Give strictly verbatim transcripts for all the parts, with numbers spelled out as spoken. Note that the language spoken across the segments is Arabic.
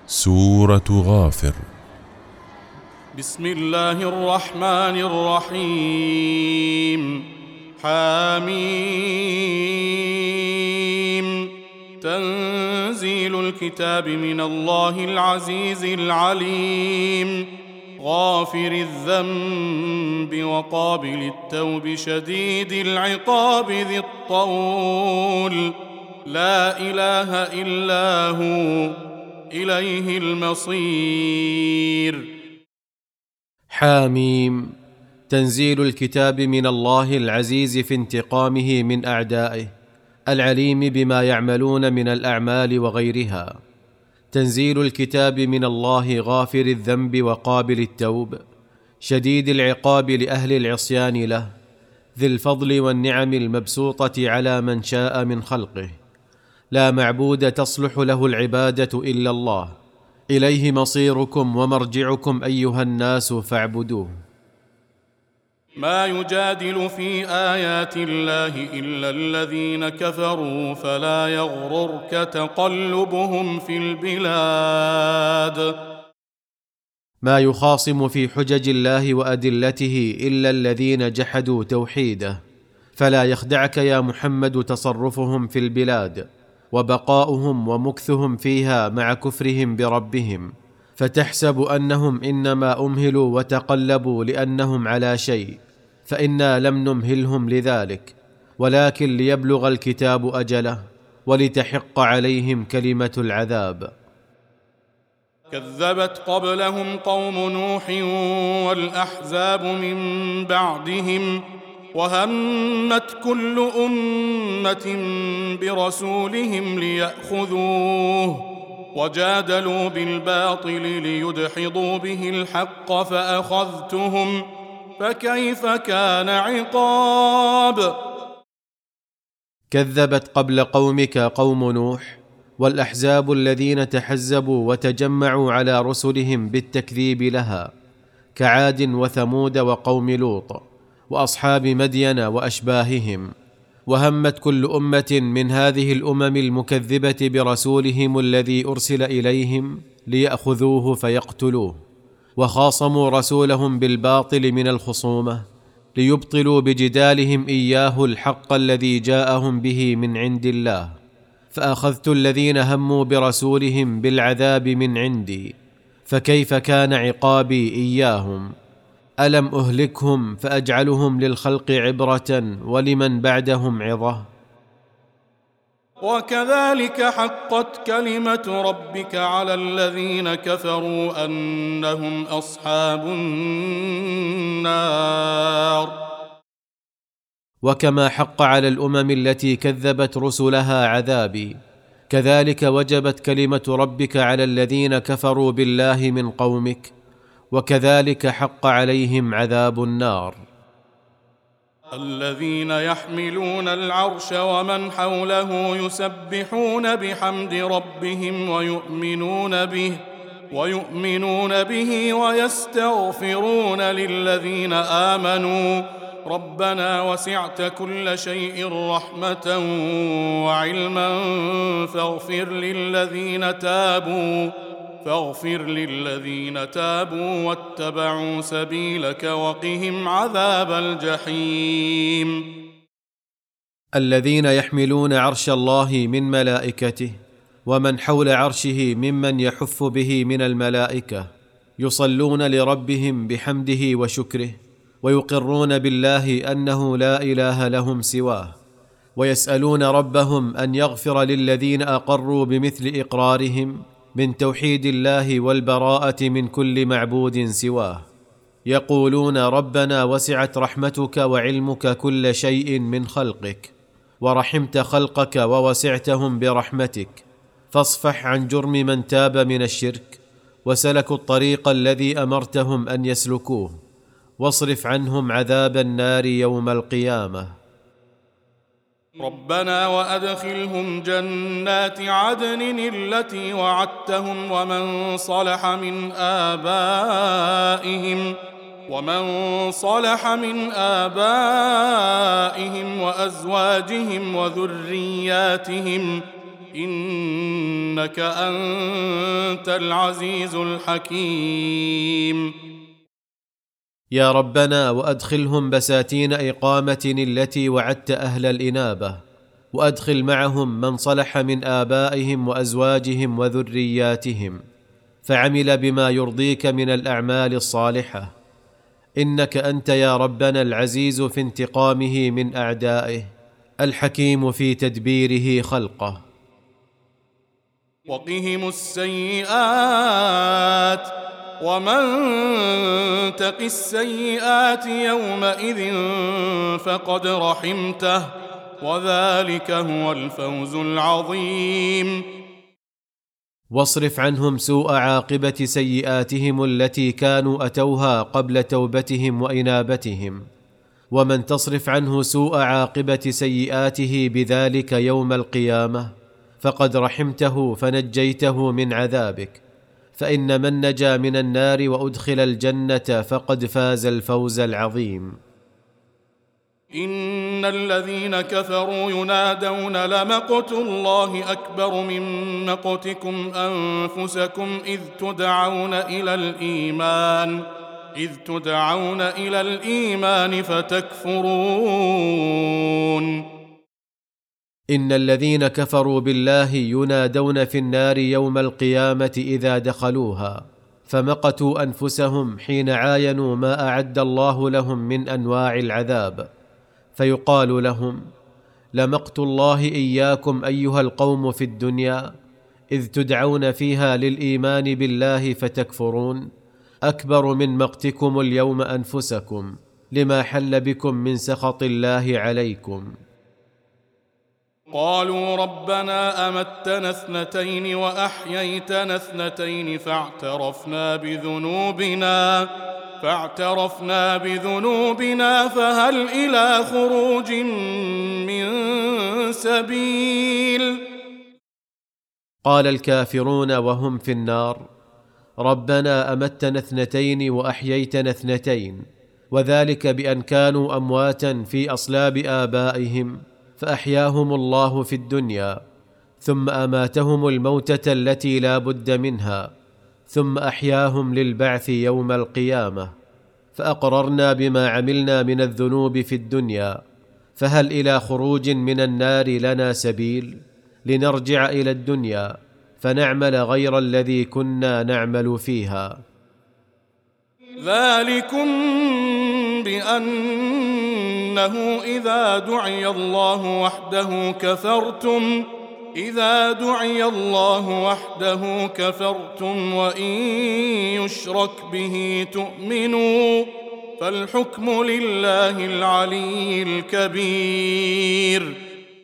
سورة غافر. بسم الله الرحمن الرحيم. حميم. تنزيل الكتاب من الله العزيز العليم، غافر الذنب وقابل التوب شديد العقاب ذي الطول، لا إله إلا هو إليه المصير. حاميم. تنزيل الكتاب من الله العزيز في انتقامه من أعدائه، العليم بما يعملون من الأعمال وغيرها. تنزيل الكتاب من الله غافر الذنب وقابل التوب شديد العقاب لأهل العصيان له، ذي الفضل والنعم المبسوطة على من شاء من خلقه. لا معبود تصلح له العبادة إلا الله، إليه مصيركم ومرجعكم أيها الناس فاعبدوه. ما يجادل في آيات الله إلا الذين كفروا، فلا يغررك تقلبهم في البلاد. ما يخاصم في حجج الله وأدلته إلا الذين جحدوا توحيده، فلا يخدعك يا محمد تصرفهم في البلاد وبقاؤهم ومكثهم فيها مع كفرهم بربهم، فتحسب أنهم إنما أمهلوا وتقلبوا لأنهم على شيء، فإنا لم نمهلهم لذلك، ولكن ليبلغ الكتاب أجله ولتحق عليهم كلمة العذاب. كذبت قبلهم قوم نوح والأحزاب من بعدهم، وهمت كل أمة برسولهم ليأخذوه، وجادلوا بالباطل ليدحضوا به الحق فأخذتهم، فكيف كان عقاب. كذبت قبل قومك قوم نوح والأحزاب الذين تحزبوا وتجمعوا على رسلهم بالتكذيب لها، كعاد وثمود وقوم لوط وأصحاب مدين وأشباههم. وهمت كل أمة من هذه الأمم المكذبة برسولهم الذي أرسل إليهم ليأخذوه فيقتلوه، وخاصموا رسولهم بالباطل من الخصومة ليبطلوا بجدالهم إياه الحق الذي جاءهم به من عند الله، فأخذت الذين هموا برسولهم بالعذاب من عندي، فكيف كان عقابي إياهم. ألم أهلكهم فأجعلهم للخلق عبرة ولمن بعدهم عظة. وكذلك حقت كلمة ربك على الذين كفروا أنهم أصحاب النار. وكما حق على الأمم التي كذبت رسلها عذابي، كذلك وجبت كلمة ربك على الذين كفروا بالله من قومك، وكذلك حق عليهم عذاب النار. الذين يحملون العرش ومن حوله يسبحون بحمد ربهم ويؤمنون به ويؤمنون به ويستغفرون للذين آمنوا ربنا وسعت كل شيء رحمة وعلما فاغفر للذين تابوا فاغفر للذين تابوا واتبعوا سبيلك وقهم عذاب الجحيم. الذين يحملون عرش الله من ملائكته ومن حول عرشه ممن يحف به من الملائكة يصلون لربهم بحمده وشكره، ويقرون بالله أنه لا إله لهم سواه، ويسألون ربهم أن يغفر للذين أقروا بمثل إقرارهم من توحيد الله والبراءة من كل معبود سواه. يقولون ربنا وسعت رحمتك وعلمك كل شيء من خلقك، ورحمت خلقك ووسعتهم برحمتك، فاصفح عن جرم من تاب من الشرك وسلكوا الطريق الذي أمرتهم أن يسلكوه، واصرف عنهم عذاب النار يوم القيامة. ربنا وأدخلهم جنات عدن التي وعدتهم ومن صلح من آبائهم ومن صلح من آبائهم وأزواجهم وذرياتهم إن إنك أنت العزيز الحكيم. يا ربنا وأدخلهم بساتين إقامة التي وعدت أهل الإنابة، وأدخل معهم من صلح من آبائهم وأزواجهم وذرياتهم فعمل بما يرضيك من الأعمال الصالحة، إنك أنت يا ربنا العزيز في انتقامه من أعدائه، الحكيم في تدبيره خلقه. وقهم السيئات، ومن تق السيئات يومئذ فقد رحمته، وذلك هو الفوز العظيم. واصرف عنهم سوء عاقبة سيئاتهم التي كانوا أتوها قبل توبتهم وإنابتهم، ومن تصرف عنه سوء عاقبة سيئاته بذلك يوم القيامة فقد رحمته فنجيته من عذابك، فإن من نجا من النار وأدخل الجنة فقد فاز الفوز العظيم. إن الذين كفروا ينادون لمقت الله أكبر من مقتكم أنفسكم إذ تدعون إلى الإيمان إذ تدعون إلى الإيمان فتكفرون. إن الذين كفروا بالله ينادون في النار يوم القيامة إذا دخلوها، فمقتوا أنفسهم حين عاينوا ما أعد الله لهم من أنواع العذاب، فيقال لهم: لمقت الله إياكم أيها القوم في الدنيا إذ تدعون فيها للإيمان بالله فتكفرون أكبر من مقتكم اليوم أنفسكم لما حل بكم من سخط الله عليكم. قالوا ربنا أمتنا اثنتين وأحييتنا اثنتين فاعترفنا بذنوبنا فاعترفنا بذنوبنا فهل إلى خروج من سبيل؟ قال الكافرون وهم في النار: ربنا أمتنا اثنتين وأحييتنا اثنتين، وذلك بأن كانوا أمواتا في أصلاب آبائهم فأحياهم الله في الدنيا، ثم أماتهم الموتة التي لا بد منها، ثم أحياهم للبعث يوم القيامة، فأقررنا بما عملنا من الذنوب في الدنيا، فهل إلى خروج من النار لنا سبيل؟ لنرجع إلى الدنيا فنعمل غير الذي كنا نعمل فيها. ذلكم بأنه إذا دعي الله وحده كفرتم إذا دعي الله وحده كفرتم وإن يشرك به تؤمنوا، فالحكم لله العلي الكبير.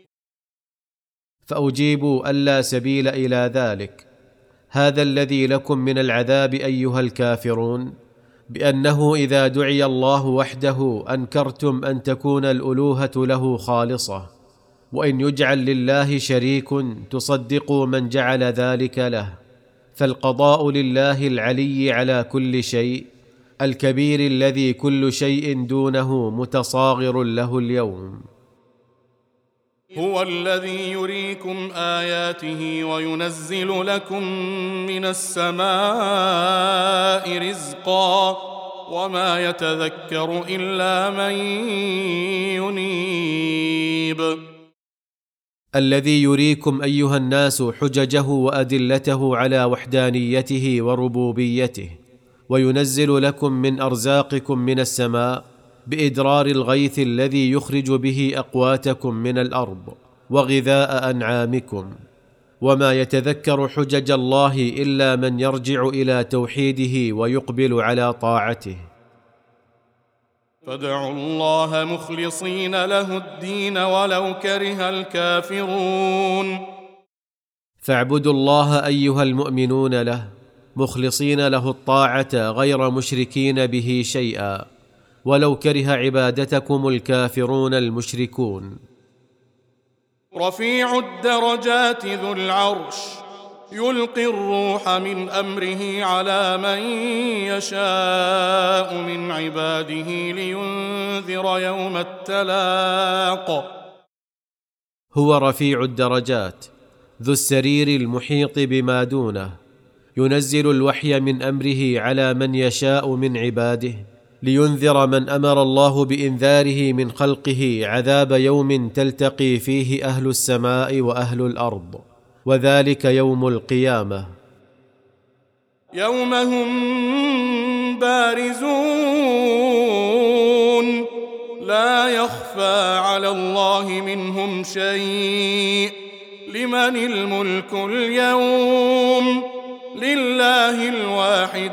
فأجيبوا ألا سبيل إلى ذلك، هذا الذي لكم من العذاب أيها الكافرون، بأنه إذا دعي الله وحده أنكرتم أن تكون الألوهة له خالصة، وإن يجعل لله شريك تصدقوا من جعل ذلك له، فالقضاء لله العلي على كل شيء الكبير الذي كل شيء دونه متصاغر له اليوم. هو الذي يريكم آياته وينزل لكم من السماء رزقا وما يتذكر إلا من ينيب. الذي يريكم أيها الناس حججه وأدلته على وحدانيته وربوبيته، وينزل لكم من أرزاقكم من السماء بإدرار الغيث الذي يخرج به أقواتكم من الأرض وغذاء أنعامكم، وما يتذكر حجج الله إلا من يرجع إلى توحيده ويقبل على طاعته. فادعوا الله مخلصين له الدين ولو كره الكافرون. فاعبدوا الله أيها المؤمنون له مخلصين له الطاعة غير مشركين به شيئا، ولو كره عبادتكم الكافرون المشركون. رفيع الدرجات ذو العرش يلقي الروح من أمره على من يشاء من عباده لينذر يوم التلاق. هو رفيع الدرجات ذو السرير المحيط بما دونه، ينزل الوحي من امره على من يشاء من عباده، لينذر من امر الله بانذاره من خلقه عذاب يوم تلتقي فيه اهل السماء واهل الارض، وذلك يوم القيامه. يوم هم بارزون لا يخفى على الله منهم شيء، لمن الملك اليوم؟ لله الواحد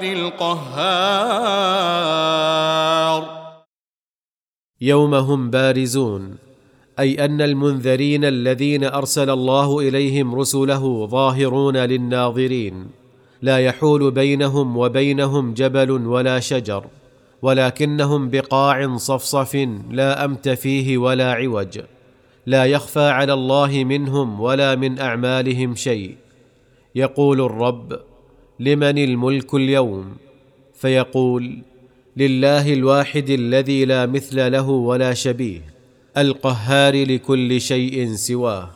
القهار. يوم هم بارزون، أي أن المنذرين الذين أرسل الله إليهم رسله ظاهرون للناظرين، لا يحول بينهم وبينهم جبل ولا شجر، ولكنهم بقاع صفصف لا أمت فيه ولا عوج، لا يخفى على الله منهم ولا من أعمالهم شيء. يقول الرب: لمن الملك اليوم؟ فيقول: لله الواحد الذي لا مثل له ولا شبيه، القهار لكل شيء سواه.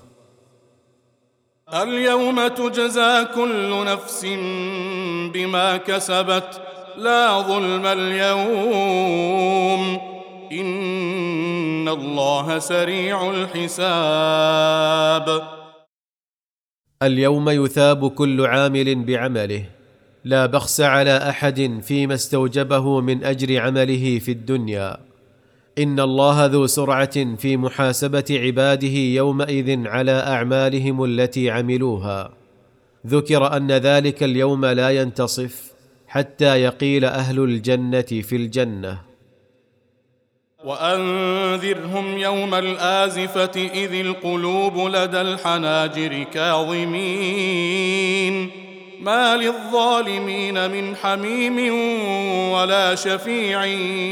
اليوم تجزى كل نفس بما كسبت، لا ظلم اليوم، إن الله سريع الحساب. اليوم يثاب كل عامل بعمله، لا بخس على أحد فيما استوجبه من أجر عمله في الدنيا. إن الله ذو سرعة في محاسبة عباده يومئذ على أعمالهم التي عملوها. ذكر أن ذلك اليوم لا ينتصف حتى يقيل أهل الجنة في الجنة. وأنذرهم يوم الآزفة إذ القلوب لدى الحناجر كاظمين، ما للظالمين من حميم ولا شفيع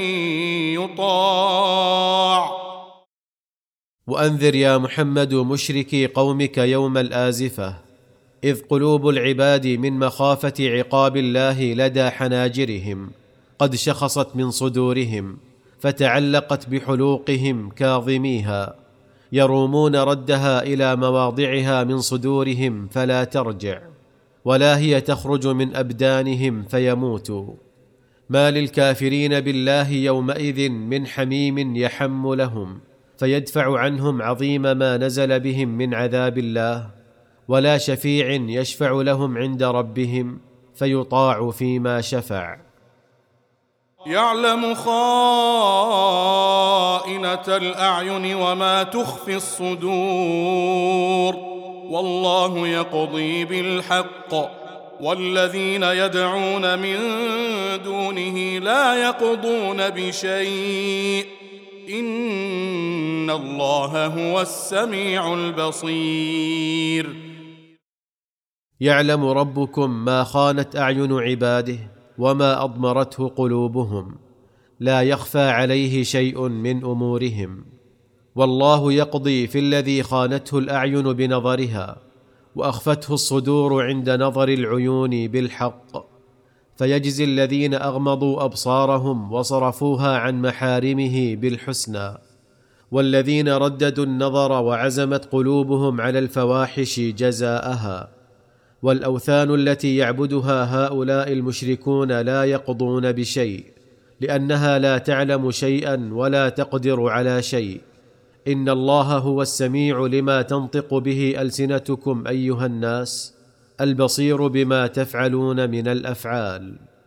يطاع. وأنذر يا محمد مشركي قومك يوم الآزفة، إذ قلوب العباد من مخافة عقاب الله لدى حناجرهم قد شخصت من صدورهم، فتعلقت بحلوقهم كاظميها، يرومون ردها إلى مواضعها من صدورهم فلا ترجع، ولا هي تخرج من أبدانهم فيموتوا. ما للكافرين بالله يومئذ من حميم يحم لهم، فيدفع عنهم عظيم ما نزل بهم من عذاب الله، ولا شفيع يشفع لهم عند ربهم فيطاع فيما شفع. يعلم خائنة الأعين وما تخفي الصدور، والله يقضي بالحق، والذين يدعون من دونه لا يقضون بشيء، إن الله هو السميع البصير. يعلم ربكم ما خانت أعين عباده وما أضمرته قلوبهم، لا يخفى عليه شيء من أمورهم، والله يقضي في الذي خانته الأعين بنظرها وأخفته الصدور عند نظر العيون بالحق، فيجزي الذين أغمضوا أبصارهم وصرفوها عن محارمه بالحسنى، والذين رددوا النظر وعزمت قلوبهم على الفواحش جزاءها. والأوثان التي يعبدها هؤلاء المشركون لا يقضون بشيء، لأنها لا تعلم شيئا ولا تقدر على شيء. إن الله هو السميع لما تنطق به ألسنتكم أيها الناس، البصير بما تفعلون من الأفعال.